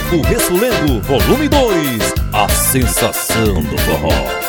Novo Resfolego, volume 2, a sensação do forró.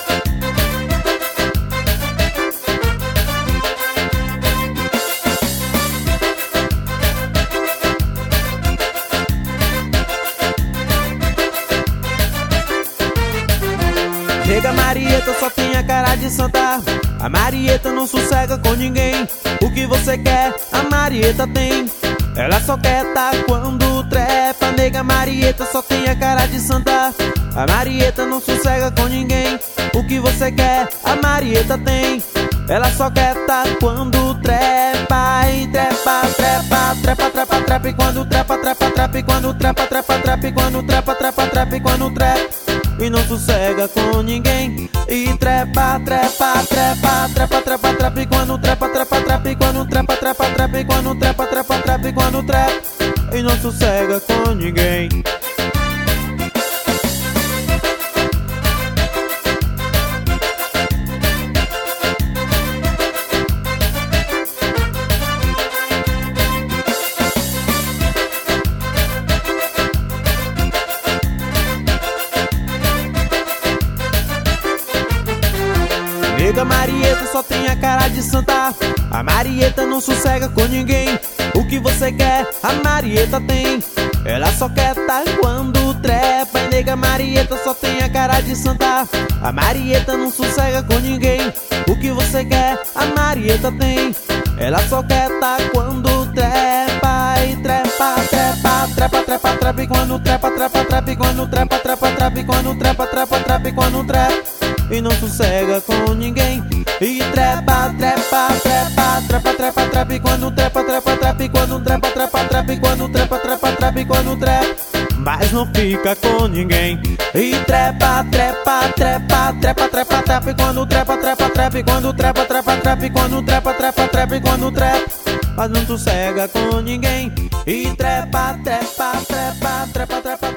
Nega Marieta só tem a cara de santa. A Marieta não sossega com ninguém. O que você quer, a Marieta tem. Ela só quer tá quando trepa. Nega Marieta só tem a cara de santa. A Marieta não sossega com ninguém. O que você quer, a Marieta tem. Ela só quer tá quando trepa. E trepa, trepa, trepa, trepa, trepa. E quando trepa, trepa, trepa. E quando trepa, trepa, trepa. E quando trepa, trepa, trepa. E quando trepa e não sossega com ninguém. E trepa, trepa, trepa, trepa, trepa, trepa. E quando trepa, trepa, trepa. E quando trepa, trepa, trepa. E quando trepa, trepa, trepa. E quando trepa e não sossega com ninguém. Nega Marieta só tem a cara de santa. A Marieta não sossega com ninguém. O que você quer, a Marieta tem. Ela só quer tá quando trepa. E nega Marieta só tem a cara de santa. A Marieta não sossega com ninguém. O que você quer, a Marieta tem. Ela só quer tá quando trepa. E trepa, trepa, trepa, trepa, trepa. E quando trepa, trepa, trepa. E quando trepa, trepa, trepa. E quando trepa, trepa, trepa. E quando trepa e não sossega com ninguém. E trepa, trepa, trepa, trepa, trepa, trepa. E quando trepa, trepa, trepa. E quando trepa, trepa, trepa. E quando trepa, trepa, trepa. E quando trepa, mas não fica com ninguém. E trepa, trepa, trepa, trepa, trepa, trepa. E quando trepa, trepa, trepa. E quando trepa, trepa, trepa. E quando trepa, trepa, trepa. E quando trepa, mas não sossega com ninguém. E trepa, trepa, trepa, trepa, trepa.